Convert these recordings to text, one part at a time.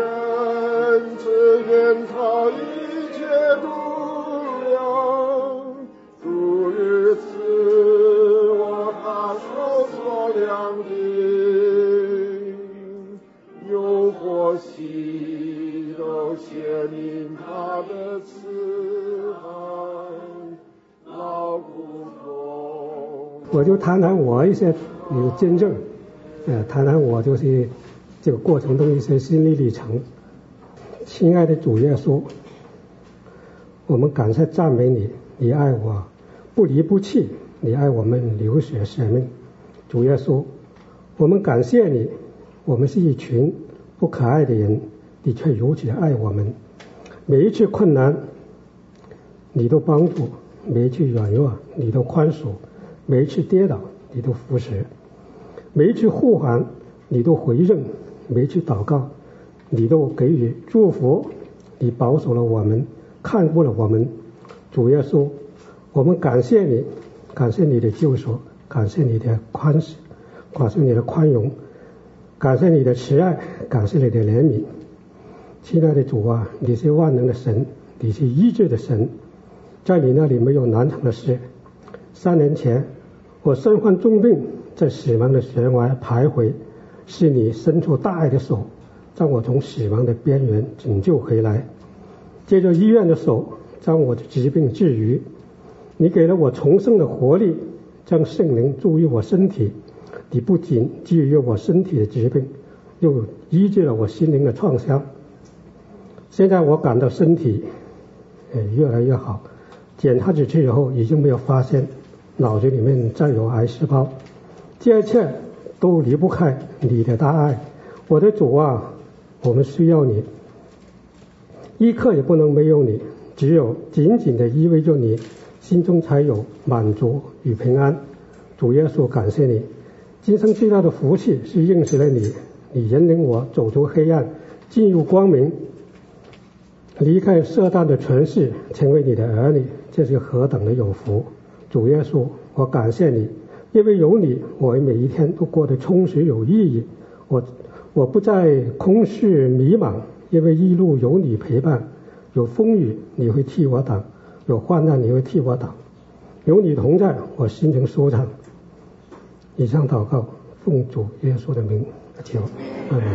人，只愿他一切度量。主日赐我他手所量的，有或喜都显明他的慈爱，劳苦痛。 我就谈谈我一些有见证，谈谈我就是这个过程中一些心理历程。亲爱的主耶稣，我们感谢赞美你，你爱我不离不弃，你爱我们流血舍命。主耶稣，我们感谢你，我们是一群不可爱的人，你却如此爱我们。每一次困难你都帮助，每一次软弱你都宽恕，每一次跌倒你都扶持，每一次呼喊你都回应，每一次祷告你都给予祝福，你保守了我们，看顾了我们。主耶稣，我们感谢你，感谢你的救赎，感谢你的宽恕，感谢你的宽容，感谢你的慈爱，感谢你的怜悯。亲爱的主啊，你是万能的神，你是医治的神，在你那里没有难成的事。3年前我身患重病，在死亡的悬崖徘徊，是你伸出大爱的手，将我从死亡的边缘拯救回来。借着医院的手，将我的疾病治愈。你给了我重生的活力，将圣灵注入我身体。你不仅治愈我身体的疾病，又医治了我心灵的创伤。现在我感到身体越来越好，检查几次以后已经没有发现脑子里面再有癌细胞。这一切都离不开你的大爱。我的主啊，我们需要你，一刻也不能没有你，只有紧紧的依偎着你，心中才有满足与平安。主耶稣，感谢你，今生最大的福气是认识了你，你引领我走出黑暗，进入光明，离开撒旦的权势，成为你的儿女，这是何等的有福。主耶稣，我感谢你，因为有你，我每一天都过得充实有意义。我不再空虚迷茫，因为一路有你陪伴，有风雨你会替我挡，有患难你会替我挡，有你同在，我心情舒畅。以上祷告，奉主耶稣的名求，阿们。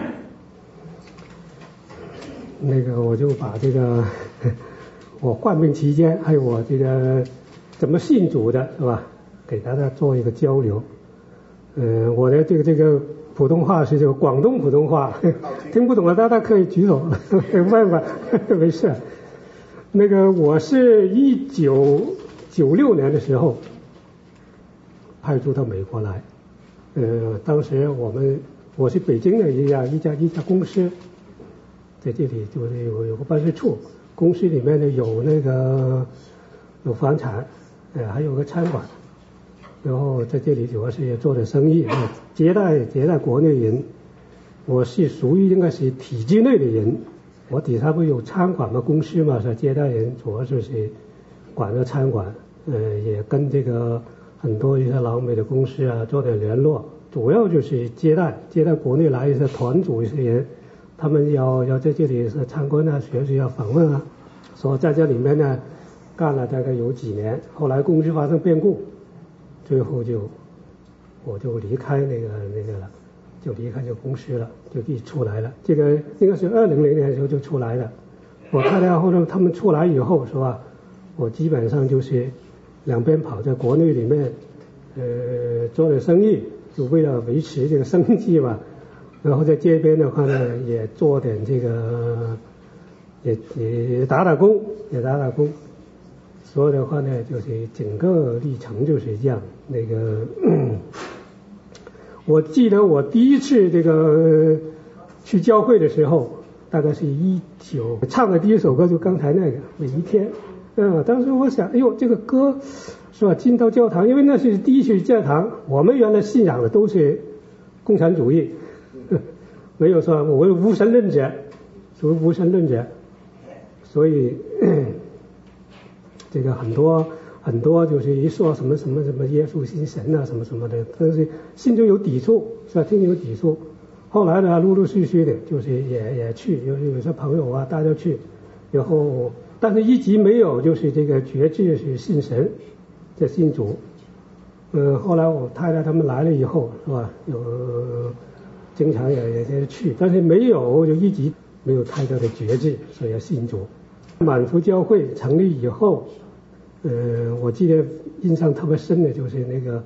那个我就把这个我患病期间，还有我这个怎么信主的，是吧？给大家做一个交流。我的这个普通话是这个广东普通话，听不懂的大家可以举手问问，没事。那个我是1996年的时候派驻到美国来，当时我是北京的一家公司，在这里就是有个办事处，公司里面呢有房产，还有个餐馆，然后在这里主要是也做点生意，接待国内人。我是属于应该是体制内的人，我底下不有餐馆嘛，公司嘛，是接待人，主要就是管着餐馆，也跟这个很多一些老美的公司啊做点联络，主要就是接待国内来一些团组一些人，他们要在这里是参观啊、学习啊、访问啊，所以在这里面呢干了大概有几年，后来公司发生变故，最后我就离开那个了，就离开这个公司了，就一出来了。这个应该是2000年的时候就出来了。我看到后头他们出来以后，是吧？我基本上就是两边跑，在国内里面做点生意，就为了维持这个生计嘛。然后在这边的话呢，也做点这个，也打打工。所以的话呢，就是整个历程就是这样。我记得我第一次这个去教会的时候，大概是唱的第一首歌就刚才那个每一天。当时我想，哎呦，这个歌是吧？进到教堂，因为那是第一次教堂，我们原来信仰的都是共产主义，没有说我无神论者，属于无神论者，所以这个很多就是一说什么耶稣信神啊什么什么的，但是心中有抵触，是吧？心中有抵触。 后来呢，陆陆续续的，就是也去，有些朋友啊，大家去，然后但是一直没有就是这个决志是信神，这信主。后来我太太他们来了以后，是吧？经常也去，但是没有就一直没有太大的决志，所以要信主。满福教会成立以后，我记得印象特别深的就是那个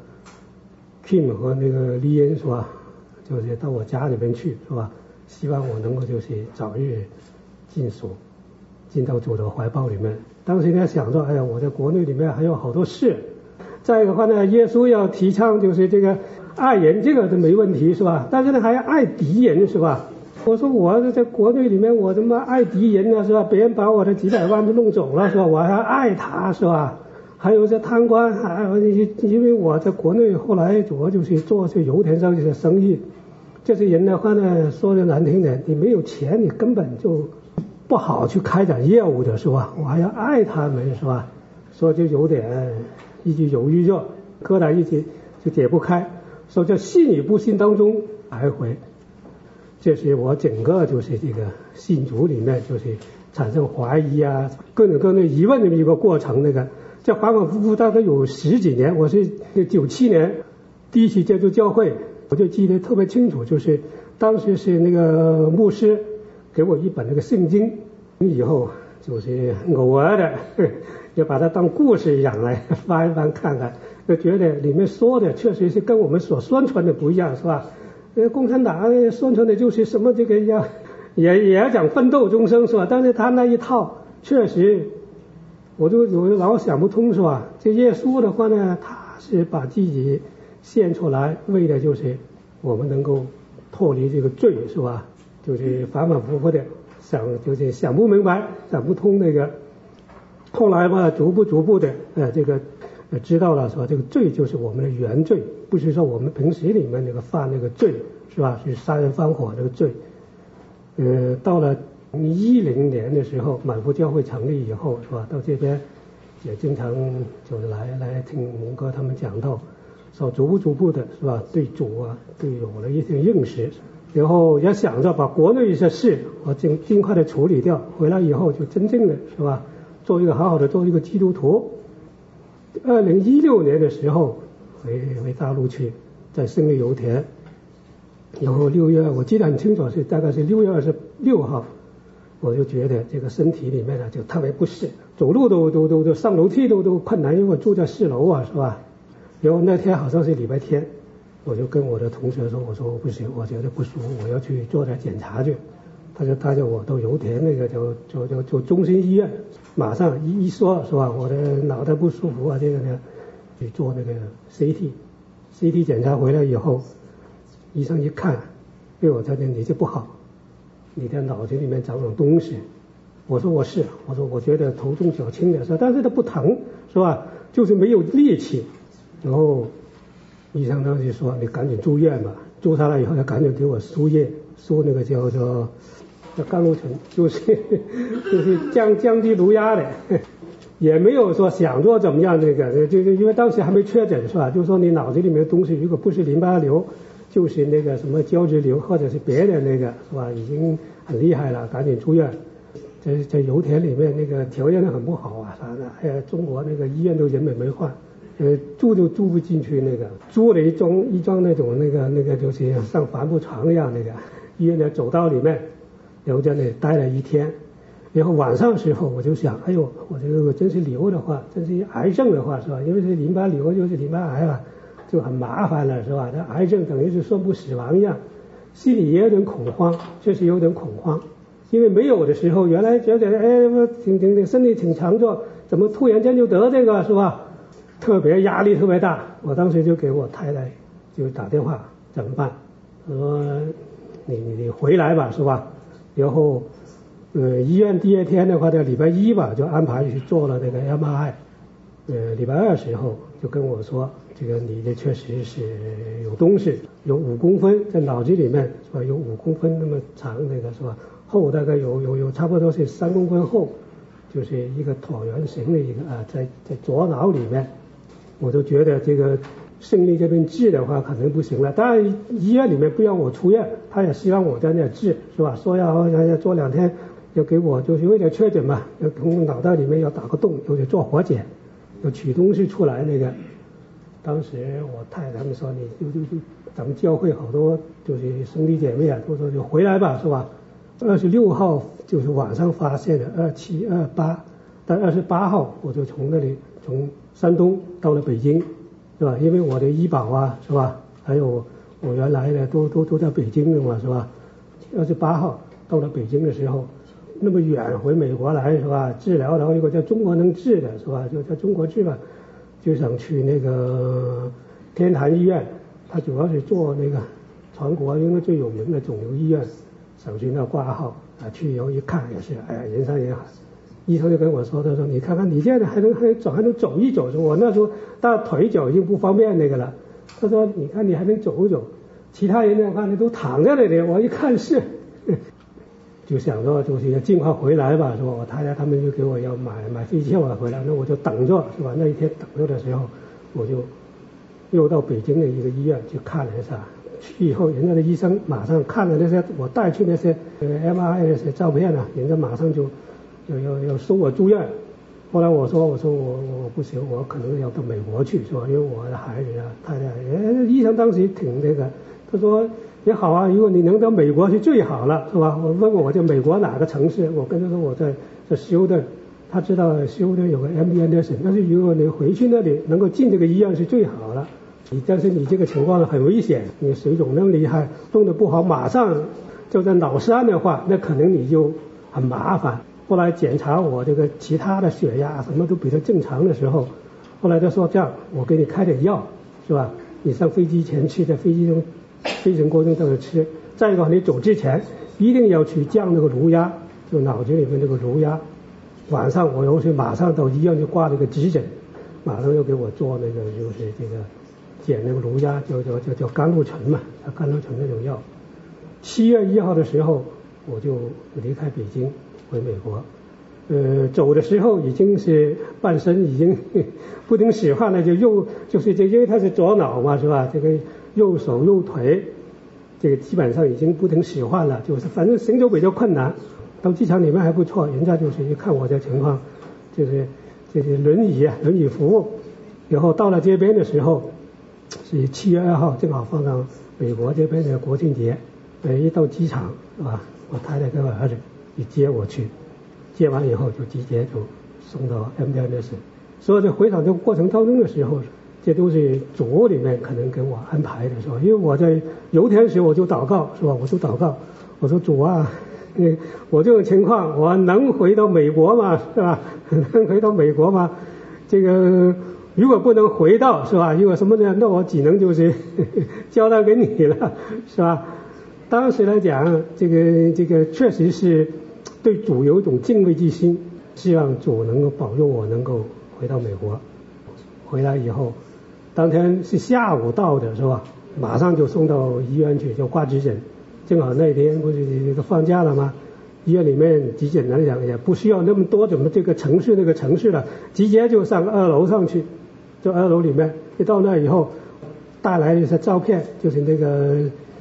Kim 和那个利恩是吧？就是到我家里面去是吧？希望我能够就是早日进属，进到主的怀抱里面。当时呢想着，哎呀，我在国内里面还有好多事。再一个的话呢，耶稣要提倡就是这个爱人，这个都没问题是吧？但是呢还要爱敌人是吧？我说我在国内里面我他妈爱敌人呢是吧？别人把我的几百万都弄走了是吧？我还要爱他是吧？还有这贪官，因为我在国内后来主要就是做这油田上的生意，这些人的话呢，说的难听点，你没有钱，你根本就不好去开展业务的是吧？我还要爱他们是吧？所以就有点一直犹豫着，疙瘩一直就解不开，所以在信与不信当中来回。这是我整个就是这个信主里面就是产生怀疑啊，各种各样的疑问的一个过程。那个这反反复复大概有10几年。我是97年第一期接触教会，我就记得特别清楚，就是当时是那个牧师给我一本那个圣经，以后就是偶尔的也把它当故事一样来翻一翻看看，就觉得里面说的确实是跟我们所宣传的不一样是吧？共产党宣传的就是什么这个也要讲奋斗终生是吧？但是他那一套确实我就老想不通是吧？这耶稣的话呢，他是把自己献出来，为的就是我们能够脱离这个罪是吧？就是反反复复的就是想不明白想不通那个。后来嘛，逐步的这个知道了说这个罪就是我们的原罪，不是说我们平时里面那个犯那个罪是吧？是杀人放火那个罪。到了10年的时候，满福教会成立以后是吧？到这边也经常就是来听蒙哥他们讲到，说逐步的是吧？对主啊，对有了一些认识，然后也想着把国内一些事我尽快的处理掉，回来以后就真正的是吧？做一个基督徒。2016年的时候回大陆去，在胜利油田，然后6月我记得很清楚，大概是6月26号，我就觉得这个身体里面呢就特别不适，走路都上楼梯都困难，因为我住在4楼啊是吧？然后那天好像是礼拜天，我就跟我的同学说，我说不行，我觉得不舒服，我要去做点检查去。他就带着我到油田那个就中心医院，马上一说是吧？我的脑袋不舒服啊，这个呢去做那个 CT 检查回来以后，医生一看，对我他说你这不好，你的脑子里面长种东西。我说我觉得头重脚轻的，说但是它不疼是吧？就是没有力气。然后医生当时说你赶紧住院吧，住下来以后他赶紧给我输液，输那个叫甘露醇，就是降低颅压的，也没有说想做怎么样这个，就是因为当时还没确诊是吧？就是说你脑子里面的东西如果不是淋巴瘤，就是那个什么胶质瘤或者是别的那个是吧？已经很厉害了，赶紧住院。在油田里面那个条件很不好啊，啥的，中国那个医院都人满为患，住都住不进去，那个租了一张那种那个就是像帆布床一样那个医院的走道里面。然后在那里待了1天，然后晚上时候我就想，哎呦，我这个真是瘤的话，真是癌症的话是吧？因为是淋巴瘤就是淋巴癌了，就很麻烦了是吧？这癌症等于是宣布死亡一样，心里也有点恐慌，确实有点恐慌，因为没有的时候原来觉得我挺身体挺强壮，怎么突然间就得这个是吧？特别压力特别大，我当时就给我太太就打电话，怎么办？我说你回来吧是吧？然后医院第2天的话，在礼拜1吧，就安排去做了那个 MRI。礼拜2时候就跟我说，这个你这确实是有东西，有5公分在脑子里面是吧？有5公分那么长那个是吧？厚大概有差不多是3公分厚，就是一个椭圆形的一个在左脑里面。我就觉得这个胜利这边治的话可能不行了。当然医院里面不让我出院，他也希望我在那治，是吧？说要做2天，要给我就是为了确诊嘛，要从脑袋里面要打个洞，要做活检，要取东西出来那个。当时我太太他们说你就咱们教会好多就是兄弟姐妹啊，都说就回来吧，是吧？26号就是晚上发现的，27、28，但28号我就从山东到了北京，是吧？因为我的医保啊，是吧？还有我原来的都在北京的嘛，是吧？28号到了北京的时候，那么远回美国来，是吧？治疗，然后如果在中国能治的，是吧？就在中国治吧，就想去那个天坛医院，他主要是做那个全国应该最有名的肿瘤医院，想去那挂号啊，去以后一看也是，哎呀，人山人海。医生就跟我说，他说你看看你现在还能走一走，我那时候但腿脚已经不方便那个了。他说你看你还能走一走，其他人呢看都躺在那里，我一看是，就想着就是要尽快回来吧，是吧？我太太他们就给我要买飞机票回来，那我就等着，是吧？那一天等着的时候，我就又到北京的一个医院去看了一下。去以后，人家的医生马上看了那些我带去那些MRI 那些照片啊，人家马上就要收我住院。后来我说我不行，我可能要到美国去，是吧？因为我的孩子啊、太太，医生当时挺那个，他说也好啊，如果你能到美国去最好了，是吧？我问我在美国哪个城市，我跟他说我在休顿，他知道休顿有个 MD Anderson， 但是如果你回去那里能够进这个医院是最好了。但是你这个情况很危险，你水肿那么厉害，弄得不好，马上就在脑栓的话，那可能你就很麻烦。后来检查我这个其他的血压什么都比较正常的时候，后来他说这样，我给你开点药，是吧？你上飞机前吃，在飞机中飞行过程中吃。再一个，你走之前一定要去降那个颅压，就脑子里面这个颅压。晚上我又是马上到医院就挂这个急诊，马上又给我做那个就是这个减那个颅压，叫甘露醇嘛，甘露醇那种药。7月1号的时候，我就离开北京回美国。走的时候已经是半身已经不能使唤了，就是这，因为他是左脑嘛，是吧？这个右手右腿，这个基本上已经不能使唤了，就是反正行走比较困难。到机场里面还不错，人家就是一看我这情况，就是轮椅服务。然后到了这边的时候，是7月2号，正好放上美国这边的国庆节。一到机场，是吧？我太太跟我儿子一接我去，接完以后就直接就送到 MD Anderson。所以在回场这个过程当中的时候，这都是主里面可能给我安排的，是吧？因为我在油田时我就祷告，是吧？我就祷告，我说主啊，我这种情况我能回到美国吗？是吧？能回到美国吗？这个如果不能回到，是吧？如果什么呢？那我只能就是交代给你了，是吧？当时来讲，这个确实是对主有一种敬畏之心，希望主能够保佑我能够回到美国。回来以后，当天是下午到的，是吧？马上就送到医院去，就挂急诊。正好那天不是这个放假了吗？医院里面急诊来讲也不需要那么多怎么这个城市那个城市了，直接就上2楼上去。就2楼里面一到那以后，带来的一些照片，就是那个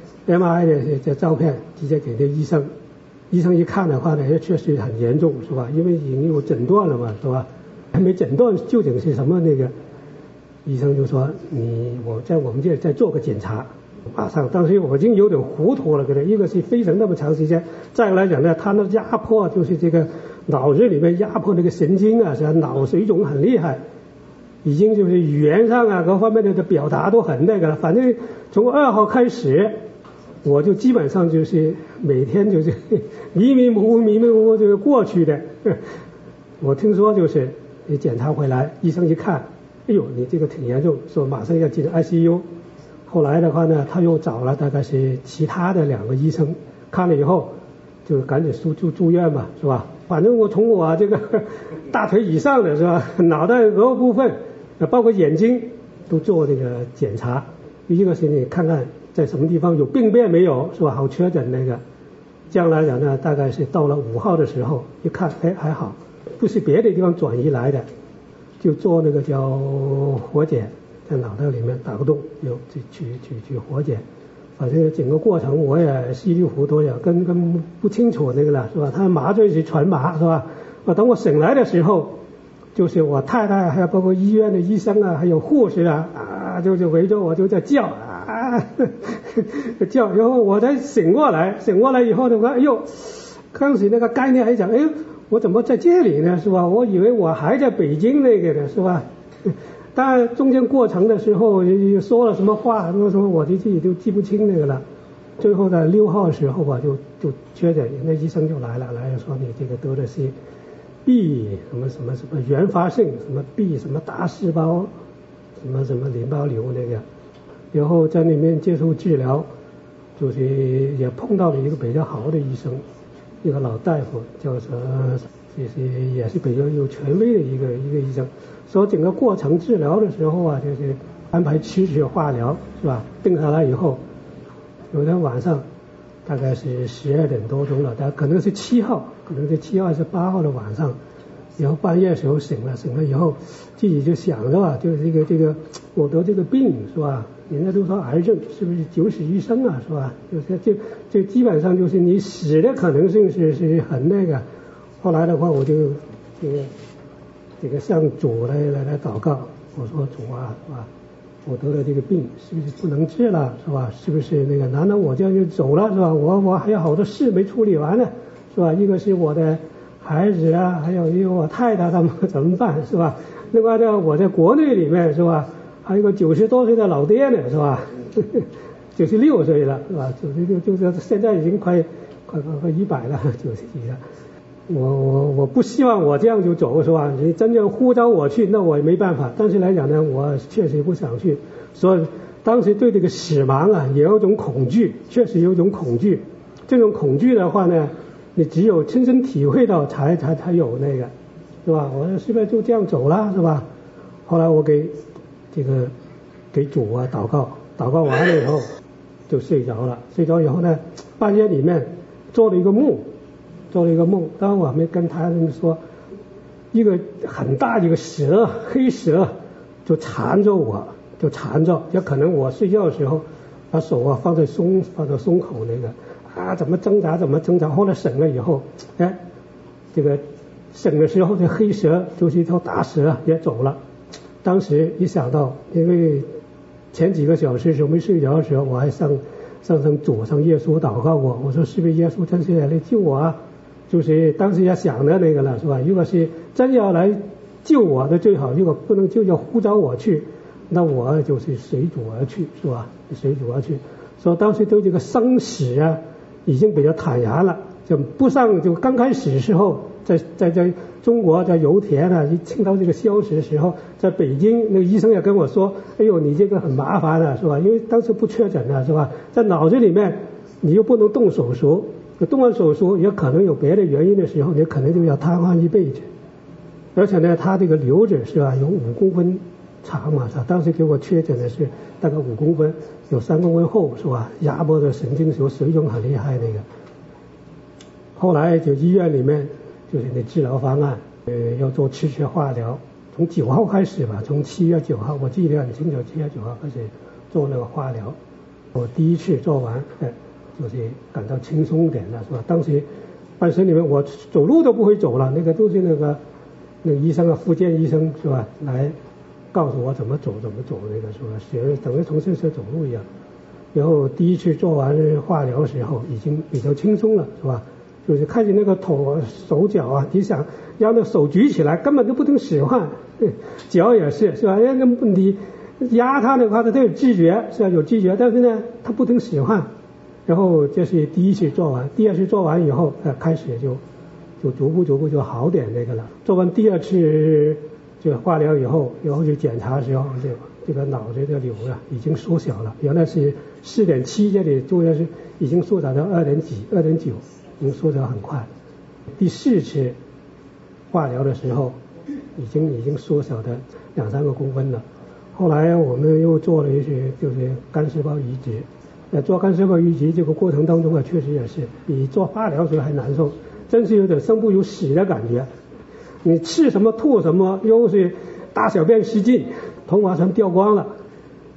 MRI 的这照片，直接给那医生一看的话呢，也确实很严重，是吧？因为已经有诊断了嘛，是吧？还没诊断究竟是什么那个，医生就说我在我们这再做个检查。马上当时我已经有点糊涂了，一个是飞行那么长时间，再来讲呢，他那压迫就是这个脑子里面压迫那个神经啊，是吧？脑水肿很厉害，已经就是语言上啊各方面的表达都很那个了。反正从2号开始，我就基本上就是每天就是迷迷糊糊就过去的。我听说就是你检查回来，医生一看，哎呦，你这个挺严重，说马上要进 ICU。后来的话呢，他又找了大概是其他的2个医生，看了以后就赶紧住院嘛，是吧？反正我从我这个大腿以上的是吧，脑袋额部分，包括眼睛都做这个检查。一个是你看看在什么地方有病变没有，是吧？好确诊那个。将来讲呢，大概是到了5号的时候，一看，哎，还好，不是别的地方转移来的，就做那个叫活检， 在脑袋里面打个洞，又去活检。反正整个过程我也稀里糊涂呀，根本不清楚那个了，是吧？他麻醉是全麻，是吧？等我醒来的时候，就是我太太还有包括医院的医生啊，还有护士啊，就围着我就在叫啊叫，然后我才醒过来以后的话，哎呦，当时那个概念还讲，哎呦，我怎么在这里呢，是吧？我以为我还在北京那个呢，是吧？当然中间过程的时候说了什么话，什么我自己就记不清那个了。最后在6号的时候吧，就确诊，那医生就来了说你这个得的是 B 什么原发性什么 B 什么大细胞什么淋巴瘤那个，然后在里面接受治疗，就是也碰到了一个比较好的医生，一个老大夫，叫做就是也是比较有权威的一个医生。所以整个过程治疗的时候啊，就是安排7次化疗，是吧？定下来以后，有天晚上大概是12点多钟了，但可能是7号还是8号的晚上，然后半夜的时候醒了以后，自己就想着吧，就是这个我得这个病，是吧？人家都说癌症是不是九死一生啊，是吧？就基本上就是你死的可能性是很那个。后来的话，我就这个向主来祷告，我说主啊，是吧？我得了这个病，是不是不能治了，是吧？是不是那个？难道我这样就走了，是吧？我还有好多事没处理完呢，是吧？一个是我的孩子啊，还有一个我太太他们怎么办，是吧？另外呢，我在国内里面，是吧？还有一个90多岁的老爹呢，是吧？96岁了，是吧？96就是现在已经快100了，90几了。我不希望我这样就走，是吧？你真正呼召我去，那我也没办法。但是来讲呢，我确实不想去，所以当时对这个死亡啊，也有一种恐惧，确实有一种恐惧。这种恐惧的话呢，你只有亲身体会到才有那个，是吧？我是不是就这样走了，是吧？后来我给主啊祷告完了以后就睡着了。睡着以后呢，半夜里面做了一个梦。当然我还没跟他们说，一个很大一个蛇，黑蛇就缠着我，就可能我睡觉的时候把手啊放在胸口那个怎么挣扎，后来醒了以后，这个醒的时候这黑蛇就是一条大蛇也走了。当时一想到，因为前几个小时时候没睡着的时候，我还上主上耶稣祷告过，我说是不是耶稣真是来救我啊？就是当时也想的那个了，是吧？如果是真要来救我的最好，如果不能救要呼召我去，那我就是随主而去，是吧？随主而去。所以当时对这个生死啊已经比较坦然了，就刚开始的时候，在中国在油田啊，一听到这个消息的时候，在北京那个医生也跟我说，哎呦你这个很麻烦的，是吧？因为当时不确诊了，是吧？在脑子里面你又不能动手术。动完手术也可能有别的原因的时候，你可能就要瘫痪一辈子。而且呢，他这个瘤子是吧，有5公分长嘛，是吧？当时给我确诊的是大概5公分，有3公分厚，是吧？压迫的神经水肿很厉害那个。后来就医院里面就是那治疗方案，要做7次化疗，从9号开始吧，从7月9号，我记得很清楚，7月9号开始做那个化疗。我第一次做完，就是感到轻松点了，是吧？当时半身里面我走路都不会走了，那个都是那个医生啊，复健医生是吧，来告诉我怎么走那个是吧？等于重新学走路一样。然后第一次做完化疗的时候已经比较轻松了，是吧？就是看见那个手脚啊，你想让那手举起来根本就不能使唤，脚也是吧？那你压它的话，它都有知觉，是吧？有知觉，但是呢，它不能使唤。然后这是第一次做完，第二次做完以后，开始就逐步就好点那个了。做完第2次这个化疗以后，然后去检查的时候，这个脑子的瘤啊已经缩小了，原来是4.7，这里做的是已经缩小到2.9，已经缩小很快。第4次化疗的时候，已经缩小的2-3个公分了。后来我们又做了一些就是干细胞移植。做干细胞移植这个过程当中啊，确实也是比做化疗时候还难受，真是有点生不如死的感觉。你吃什么吐什么，又是大小便失禁，头发全掉光了，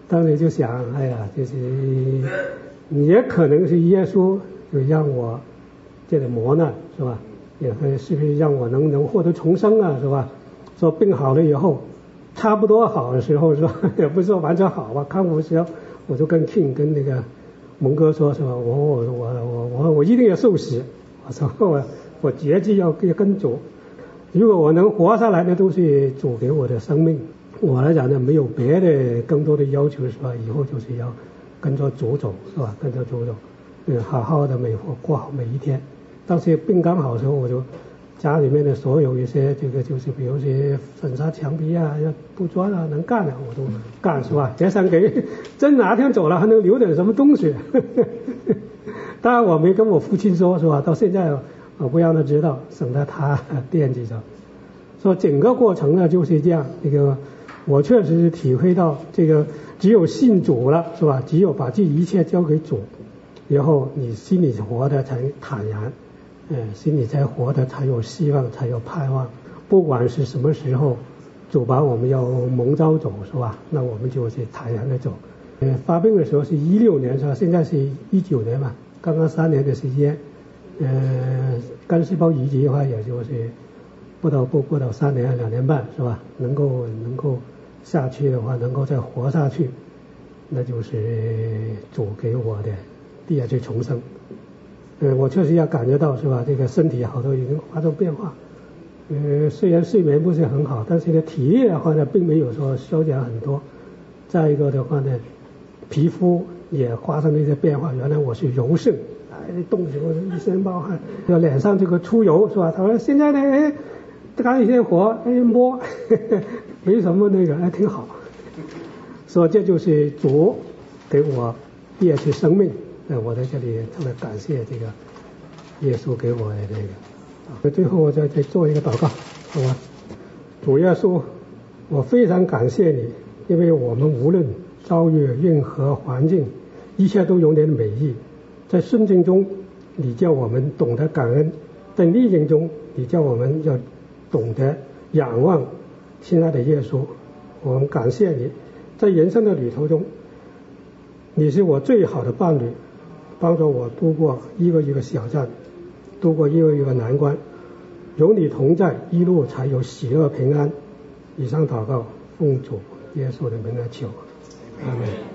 当时就想，哎呀，就是也可能是耶稣就让我这个磨难，是吧？也是不是让我能获得重生啊，是吧？说病好了以后，差不多好的时候，是吧？也不是说完全好吧，康复的时候，我就跟 King 跟那个蒙哥说，是吧？我一定要受洗，我说我决志要跟主。如果我能活下来的都是主给我的生命，我来讲呢没有别的更多的要求，是吧？以后就是要跟着主走，是吧？跟着主走，好好的过好每一天。当时病刚好的时候，我就家里面的所有一些这个就是比如些粉刷墙壁啊、要铺砖啊，能干的我都干，是吧？也想给真哪天走了还能留点什么东西。当然我没跟我父亲说，是吧？到现在我不让他知道，省得他惦记着。说整个过程呢就是这样，这个我确实是体会到这个只有信主了，是吧？只有把这一切交给主，然后你心里活的才坦然，心里才活的才有希望，才有盼望。不管是什么时候，主把我们要蒙召走，是吧？那我们就是坦然的走。发病的时候是16年，是吧？现在是19年嘛，刚刚3年的时间。干细胞移植的话，也就是不到3年2年半，是吧？能够下去的话，能够再活下去，那就是主给我的第二次重生。我确实要感觉到，是吧？这个身体好多已经发生变化。虽然睡眠不是很好，但是呢，体力的话呢，并没有说消减很多。再一个的话呢，皮肤也发生了一些变化。原来我是柔性，动时候一身冒汗，脸上这个出油，是吧？他说现在呢，干一些活，摸，没什么那个，挺好。说这就是主给我第二次生命。我在这里特别感谢这个耶稣给我的这个。最后我再做一个祷告，好吧？主耶稣，我非常感谢你，因为我们无论遭遇任何环境，一切都有你的美意。在顺境中，你叫我们懂得感恩；在逆境中，你叫我们要懂得仰望。亲爱的耶稣，我们感谢你，在人生的旅途中，你是我最好的伴侣，帮助我度过一个一个小站，度过一个一个难关。有你同在，一路才有喜乐平安。以上祷告，奉主耶稣的名来求，阿们。